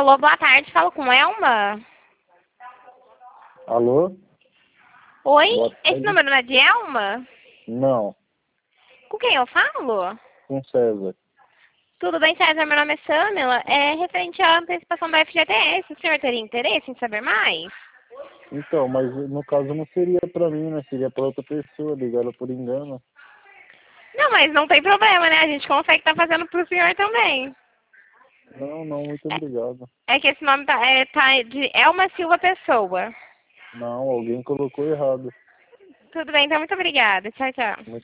Alô, boa tarde, falo com Elma. Alô? Oi, Boa esse tarde. número não é de Elma? Não, Com quem eu falo? com César. Tudo bem, César? Meu nome é Samila. É referente à antecipação da FGTS. O senhor teria interesse em saber mais? Então, mas no caso não seria pra mim, né? Seria pra outra pessoa, ligaram por engano. Não, mas não tem problema, né? A gente consegue estar fazendo pro senhor também. Não, muito obrigado. É que esse nome tá de Elma Silva Pessoa. Não, alguém colocou errado. Tudo bem, então muito obrigada. Tchau, tchau. Muito